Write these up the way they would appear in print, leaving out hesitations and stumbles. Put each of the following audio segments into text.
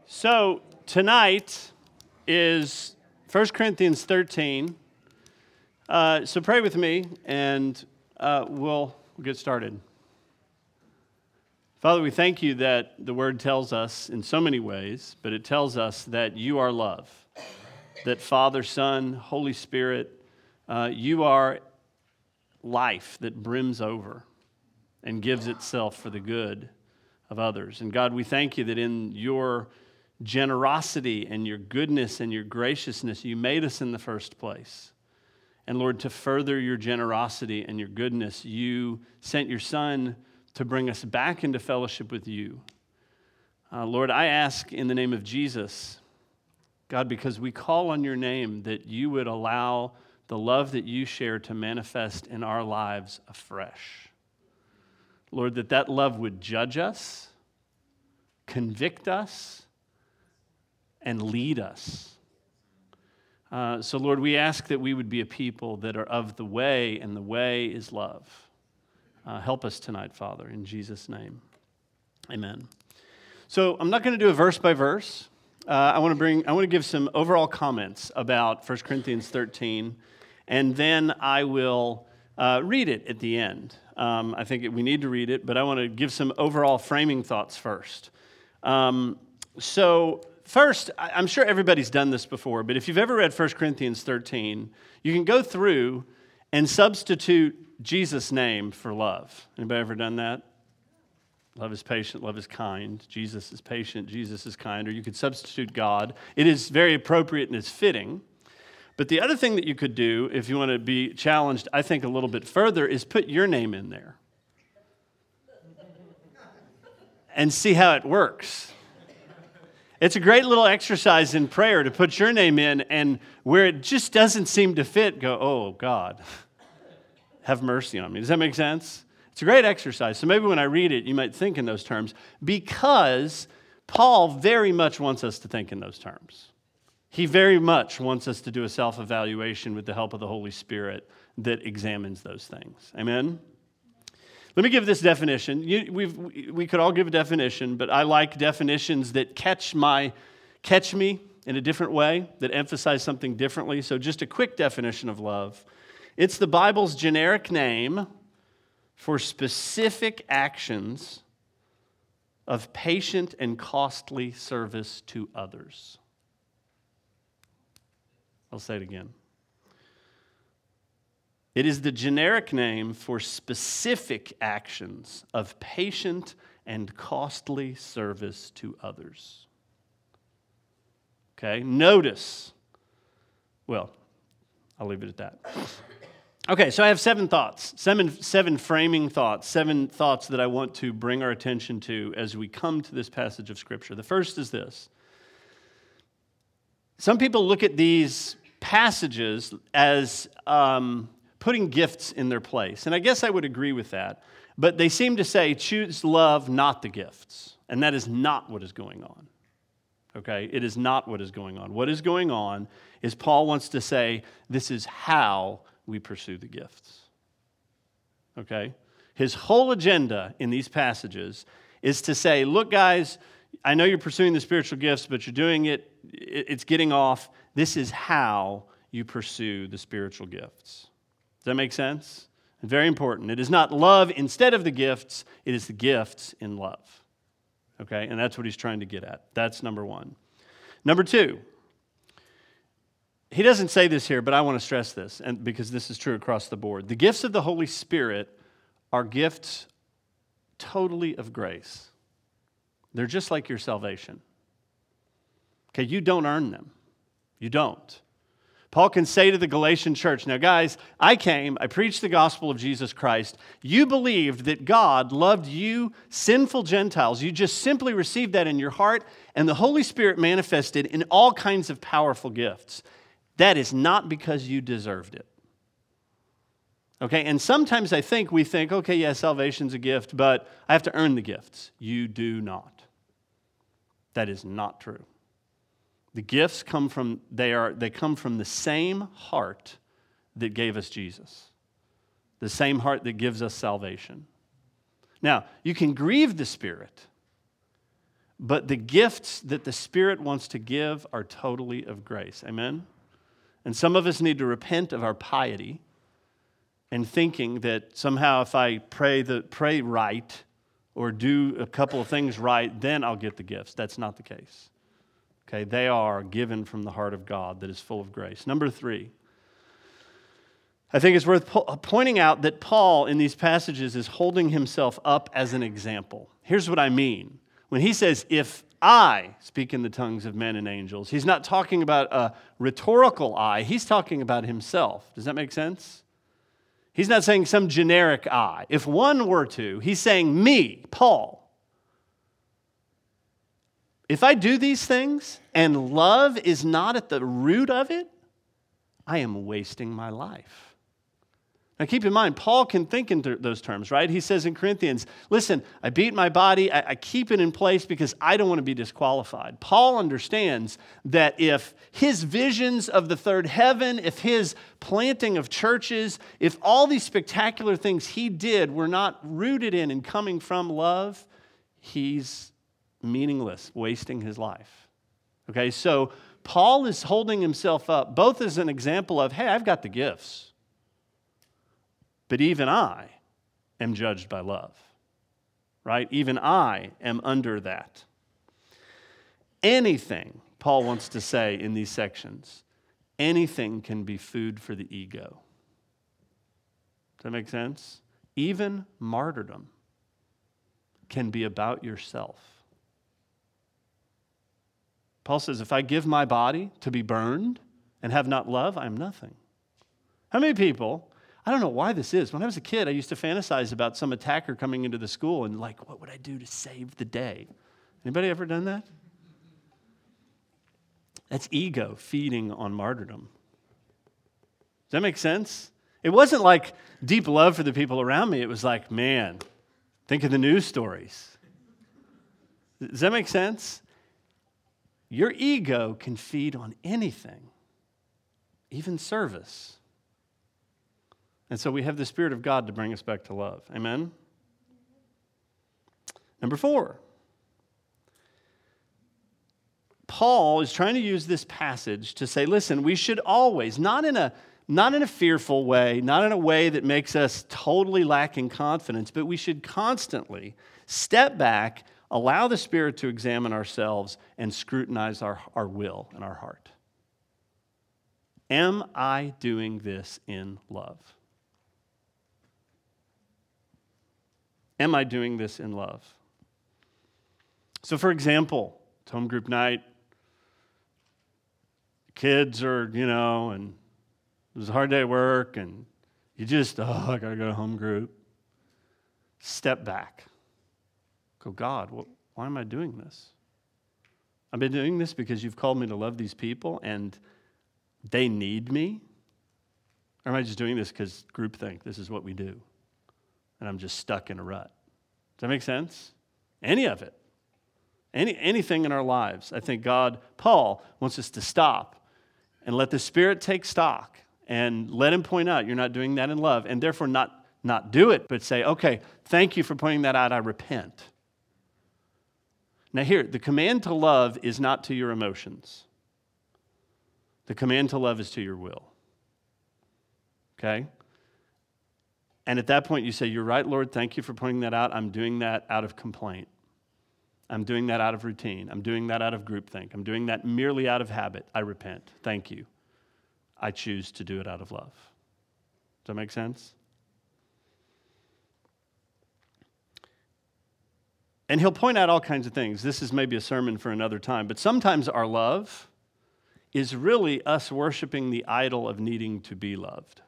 So tonight is 1 Corinthians 13. So pray with me, and we'll get started. Father, we thank you that the Word tells us in so many ways, but it tells us that you are love, that Father, Son, Holy Spirit, you are life that brims over and gives itself for the good of others. And God, we thank you that in your generosity and your goodness and your graciousness, you made us in the first place. And Lord, to further your generosity and your goodness, you sent your Son to bring us back into fellowship with you. Lord, I ask in the name of Jesus, God, because we call on your name, that you would allow the love that you share to manifest in our lives afresh. Lord, that love would judge us, convict us, and lead us. So, Lord, we ask that we would be a people that are of the way, and the way is love. Help us tonight, Father, in Jesus' name. Amen. So I'm not going to do a verse by verse. I want to give some overall comments about 1 Corinthians 13, and then I will read it at the end. I think we need to read it, but I want to give some overall framing thoughts first. First, I'm sure everybody's done this before, but if you've ever read 1 Corinthians 13, you can go through and substitute Jesus' name for love. Anybody ever done that? Love is patient, love is kind. Jesus is patient, Jesus is kind. Or you could substitute God. It is very appropriate and it's fitting. But the other thing that you could do, if you want to be challenged, I think, a little bit further, is put your name in there and see how it works. It's a great little exercise in prayer to put your name in, and where it just doesn't seem to fit, go, oh, God, have mercy on me. Does that make sense? It's a great exercise. So maybe when I read it, you might think in those terms, because Paul very much wants us to think in those terms. He very much wants us to do a self-evaluation with the help of the Holy Spirit that examines those things. Amen? Let me give this definition. We could all give a definition, but I like definitions that catch me in a different way, that emphasize something differently. So just a quick definition of love. It's the Bible's generic name for specific actions of patient and costly service to others. I'll say it again. It is the generic name for specific actions of patient and costly service to others. Okay, notice. Well, I'll leave it at that. Okay, so I have 7 thoughts, seven framing thoughts, 7 thoughts that I want to bring our attention to as we come to this passage of Scripture. The first is this. Some people look at these passages as putting gifts in their place. And I guess I would agree with that. But they seem to say, choose love, not the gifts. And that is not what is going on. Okay? It is not what is going on. What is going on is Paul wants to say, this is how we pursue the gifts. Okay? His whole agenda in these passages is to say, look, guys, I know you're pursuing the spiritual gifts, but you're doing it, it's getting off. This is how you pursue the spiritual gifts. Does that make sense? Very important. It is not love instead of the gifts. It is the gifts in love. Okay? And that's what he's trying to get at. That's number 1. Number 2, he doesn't say this here, but I want to stress this, and because this is true across the board. The gifts of the Holy Spirit are gifts totally of grace. They're just like your salvation. Okay, you don't earn them. You don't. Paul can say to the Galatian church, now guys, I preached the gospel of Jesus Christ. You believed that God loved you, sinful Gentiles. You just simply received that in your heart, and the Holy Spirit manifested in all kinds of powerful gifts. That is not because you deserved it. Okay, and sometimes we think, okay, yeah, salvation's a gift, but I have to earn the gifts. You do not. That is not true. The gifts come from the same heart that gave us Jesus. The same heart that gives us salvation. Now, you can grieve the Spirit, But the gifts that the Spirit wants to give are totally of grace. Amen? And some of us need to repent of our piety and thinking that somehow if I pray right or do a couple of things right, then I'll get the gifts. That's not the case. Okay, they are given from the heart of God that is full of grace. Number 3, I think it's worth pointing out that Paul in these passages is holding himself up as an example. Here's what I mean. When he says, if I speak in the tongues of men and angels, he's not talking about a rhetorical I, he's talking about himself. Does that make sense? He's not saying some generic I. If one were to, he's saying me, Paul. If I do these things and love is not at the root of it, I am wasting my life. Now keep in mind, Paul can think in those terms, right? He says in Corinthians, listen, I beat my body, I keep it in place because I don't want to be disqualified. Paul understands that if his visions of the third heaven, if his planting of churches, if all these spectacular things he did were not rooted in and coming from love, he's meaningless, wasting his life. Okay, so Paul is holding himself up both as an example of, hey, I've got the gifts. But even I am judged by love, right? Even I am under that. Anything, Paul wants to say in these sections, anything can be food for the ego. Does that make sense? Even martyrdom can be about yourself. Paul says, if I give my body to be burned and have not love, I am nothing. How many people... I don't know why this is. When I was a kid, I used to fantasize about some attacker coming into the school and like, what would I do to save the day? Anybody ever done that? That's ego feeding on martyrdom. Does that make sense? It wasn't like deep love for the people around me. It was like, man, think of the news stories. Does that make sense? Your ego can feed on anything, even service. And so we have the Spirit of God to bring us back to love. Amen? Number 4. Paul is trying to use this passage to say, listen, we should always, not in a fearful way, not in a way that makes us totally lacking confidence, but we should constantly step back, allow the Spirit to examine ourselves and scrutinize our will and our heart. Am I doing this in love? Am I doing this in love? So for example, it's home group night. Kids are, and it was a hard day at work, and you just, I got to go to home group. Step back. Go, God, why am I doing this? I've been doing this because you've called me to love these people, and they need me? Or am I just doing this because groupthink, this is what we do? And I'm just stuck in a rut. Does that make sense? Any of it. Anything in our lives. I think Paul wants us to stop and let the Spirit take stock and let him point out you're not doing that in love, and therefore not do it, but say, okay, thank you for pointing that out, I repent. Now here, the command to love is not to your emotions. The command to love is to your will. Okay? And at that point, you say, you're right, Lord, thank you for pointing that out. I'm doing that out of complaint. I'm doing that out of routine. I'm doing that out of groupthink. I'm doing that merely out of habit. I repent. Thank you. I choose to do it out of love. Does that make sense? And he'll point out all kinds of things. This is maybe a sermon for another time, but sometimes our love is really us worshiping the idol of needing to be loved.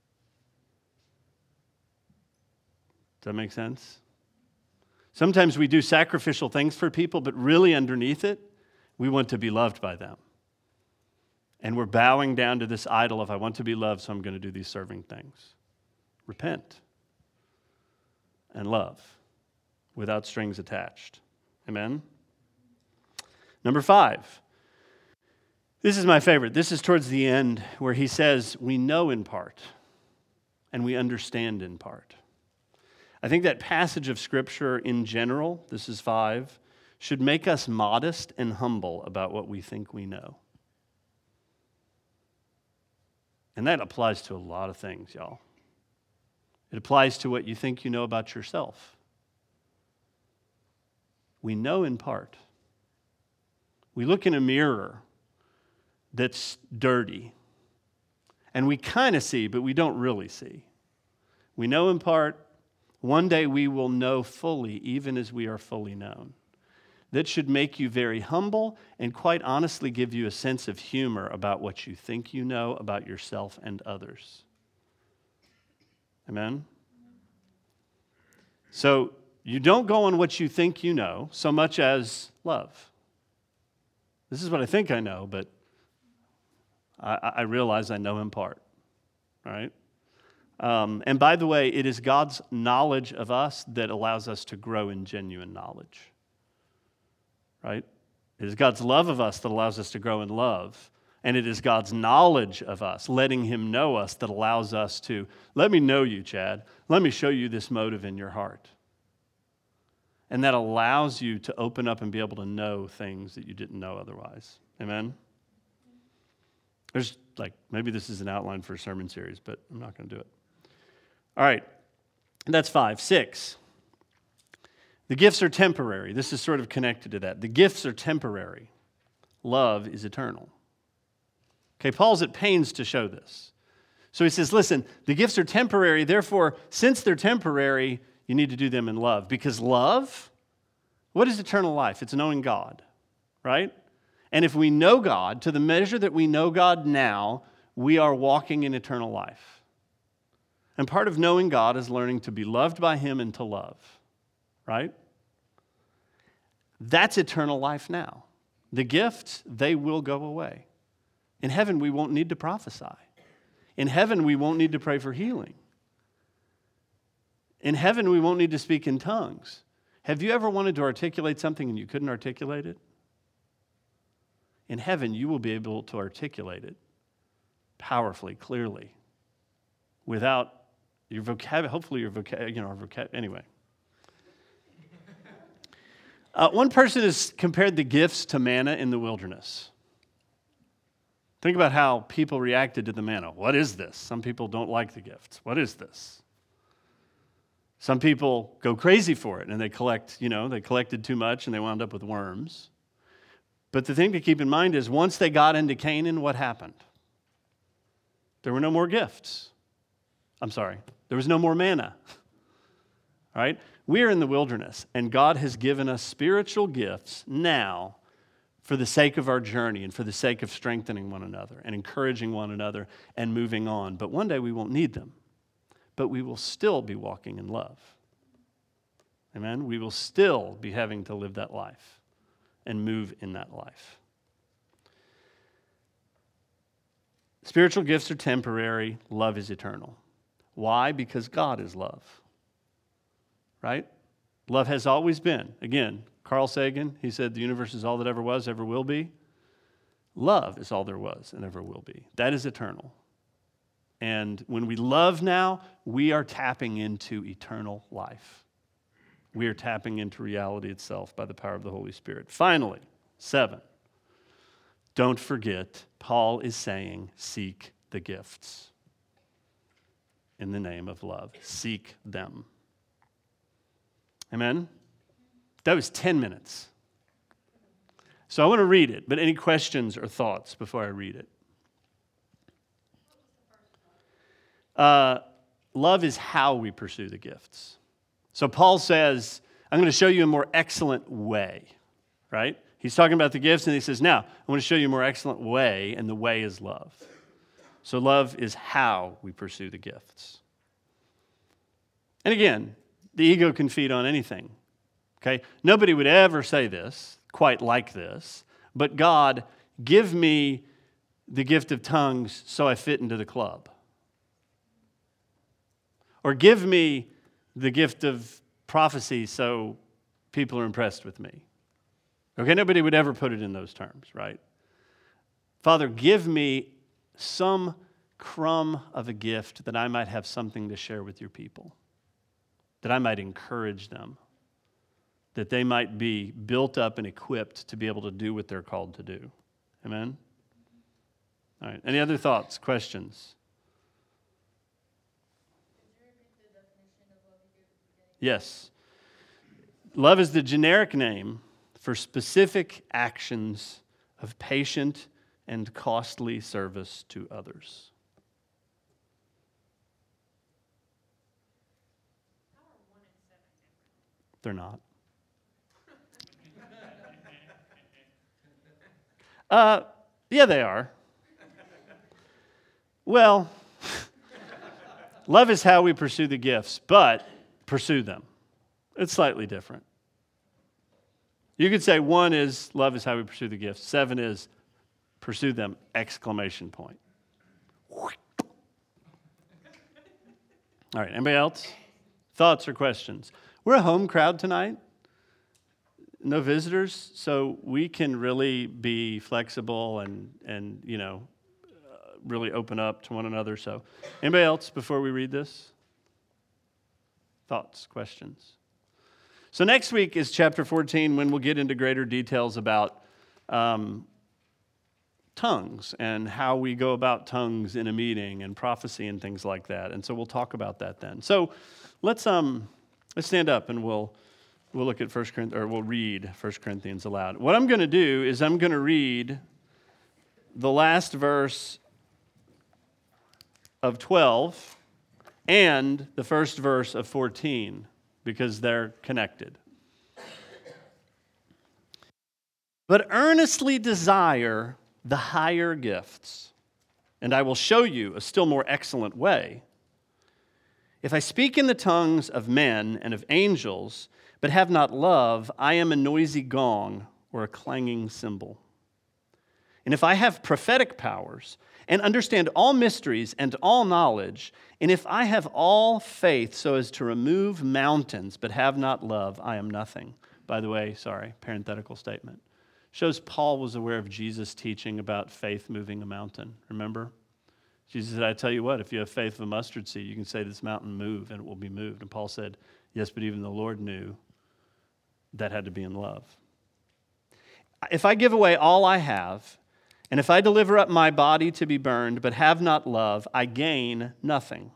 Does that make sense? Sometimes we do sacrificial things for people, but really underneath it, we want to be loved by them. And we're bowing down to this idol of, I want to be loved, so I'm going to do these serving things. Repent and love without strings attached. Amen? Number 5. This is my favorite. This is towards the end where he says, we know in part and we understand in part. I think that passage of Scripture in general, this is 5, should make us modest and humble about what we think we know. And that applies to a lot of things, y'all. It applies to what you think you know about yourself. We know in part. We look in a mirror that's dirty, and we kind of see, but we don't really see. We know in part. One day we will know fully, even as we are fully known. That should make you very humble and quite honestly give you a sense of humor about what you think you know about yourself and others. Amen? So you don't go on what you think you know so much as love. This is what I think I know, but I realize I know in part. All right? And by the way, it is God's knowledge of us that allows us to grow in genuine knowledge. Right? It is God's love of us that allows us to grow in love. And it is God's knowledge of us, letting him know us, that allows us to, let me know you, Chad. Let me show you this motive in your heart. And that allows you to open up and be able to know things that you didn't know otherwise. Amen? There's maybe this is an outline for a sermon series, but I'm not going to do it. All right, that's 5. 6. The gifts are temporary. This is sort of connected to that. The gifts are temporary. Love is eternal. Okay, Paul's at pains to show this. So he says, listen, the gifts are temporary. Therefore, since they're temporary, you need to do them in love. Because love, what is eternal life? It's knowing God, right? And if we know God, to the measure that we know God now, we are walking in eternal life. And part of knowing God is learning to be loved by him and to love. Right? That's eternal life now. The gifts, they will go away. In heaven, we won't need to prophesy. In heaven, we won't need to pray for healing. In heaven, we won't need to speak in tongues. Have you ever wanted to articulate something and you couldn't articulate it? In heaven, you will be able to articulate it powerfully, clearly, without your vocabulary, hopefully your vocabulary, anyway. One person has compared the gifts to manna in the wilderness. Think about how people reacted to the manna. What is this? Some people don't like the gifts. What is this? Some people go crazy for it and they collected too much and they wound up with worms. But the thing to keep in mind is once they got into Canaan, what happened? There were no more gifts. There was no more manna. All right? We are in the wilderness, and God has given us spiritual gifts now for the sake of our journey and for the sake of strengthening one another and encouraging one another and moving on. But one day we won't need them, but we will still be walking in love. Amen? We will still be having to live that life and move in that life. Spiritual gifts are temporary. Love is eternal. Why? Because God is love. Right? Love has always been. Again, Carl Sagan, he said the universe is all that ever was, ever will be. Love is all there was and ever will be. That is eternal. And when we love now, we are tapping into eternal life. We are tapping into reality itself by the power of the Holy Spirit. Finally, 7. Don't forget, Paul is saying, seek the gifts. In the name of love. Seek them. Amen? That was 10 minutes. So I want to read it, but any questions or thoughts before I read it? Love is how we pursue the gifts. So Paul says, I'm going to show you a more excellent way, right? He's talking about the gifts, and he says, now, I want to show you a more excellent way, and the way is love. So love is how we pursue the gifts. And again, the ego can feed on anything, okay? Nobody would ever say this, quite like this, but God, give me the gift of tongues so I fit into the club. Or give me the gift of prophecy so people are impressed with me. Okay, nobody would ever put it in those terms, right? Father, give me some crumb of a gift that I might have something to share with your people, that I might encourage them, that they might be built up and equipped to be able to do what they're called to do. Amen? All right. Any other thoughts, questions? Yes. Love is the generic name for specific actions of patient and costly service to others. They're not. Yeah, they are. Well, love is how we pursue the gifts, but pursue them. It's slightly different. You could say 1 is love is how we pursue the gifts. 7 is pursue them, exclamation point. All right, anybody else? Thoughts or questions? We're a home crowd tonight. No visitors, so we can really be flexible and really open up to one another. So, anybody else before we read this? Thoughts, questions? So next week is chapter 14 when we'll get into greater details about tongues and how we go about tongues in a meeting and prophecy and things like that. And so we'll talk about that then. So let's stand up and we'll look at we'll read 1 Corinthians aloud. What I'm going to do is I'm going to read the last verse of 12 and the first verse of 14 because they're connected. But earnestly desire the higher gifts, and I will show you a still more excellent way. If I speak in the tongues of men and of angels, but have not love, I am a noisy gong or a clanging cymbal. And if I have prophetic powers and understand all mysteries and all knowledge, and if I have all faith so as to remove mountains, but have not love, I am nothing. By the way, parenthetical statement. Shows Paul was aware of Jesus' teaching about faith moving a mountain. Remember? Jesus said, I tell you what, if you have faith of a mustard seed, you can say to this mountain, move, and it will be moved. And Paul said, yes, but even the Lord knew that had to be in love. If I give away all I have, and if I deliver up my body to be burned, but have not love, I gain nothing.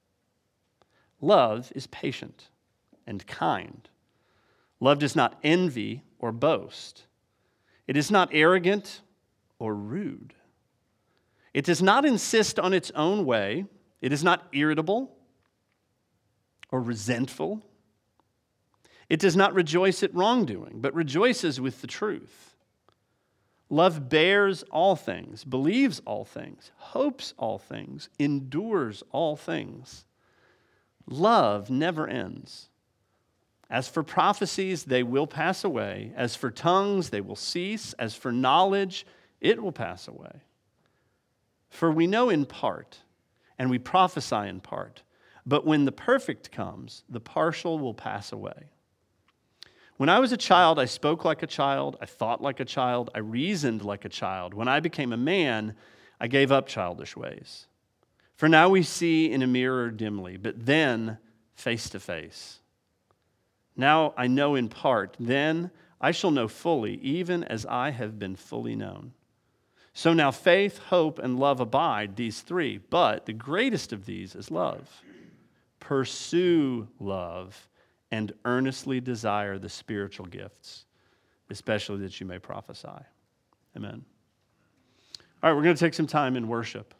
Love is patient and kind. Love does not envy or boast. It is not arrogant or rude. It does not insist on its own way. It is not irritable or resentful. It does not rejoice at wrongdoing, but rejoices with the truth. Love bears all things, believes all things, hopes all things, endures all things. Love never ends. As for prophecies, they will pass away. As for tongues, they will cease. As for knowledge, it will pass away. For we know in part, and we prophesy in part. But when the perfect comes, the partial will pass away. When I was a child, I spoke like a child, I thought like a child, I reasoned like a child. When I became a man, I gave up childish ways. For now we see in a mirror dimly, but then face to face. Now I know in part, then I shall know fully, even as I have been fully known. So now faith, hope, and love abide, these three, but the greatest of these is love. Pursue love and earnestly desire the spiritual gifts, especially that you may prophesy. Amen. All right, we're going to take some time in worship.